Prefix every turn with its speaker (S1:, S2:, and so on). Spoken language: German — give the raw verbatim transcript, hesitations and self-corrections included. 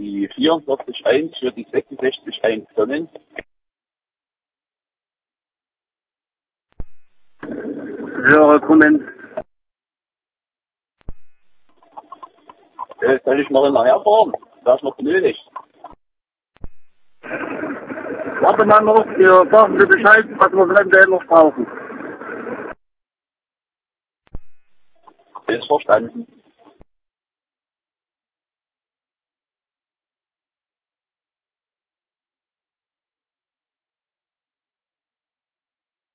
S1: die vierundvierzig eins für die sechsundsechzig eins Tonnen.
S2: Höhere Kommen.
S1: Äh, soll ich noch nachher fahren? Das ist noch benötigt.
S2: Warte mal noch, ihr sagen Sie Bescheid, was wir eventuell noch brauchen.
S1: Ist verstanden.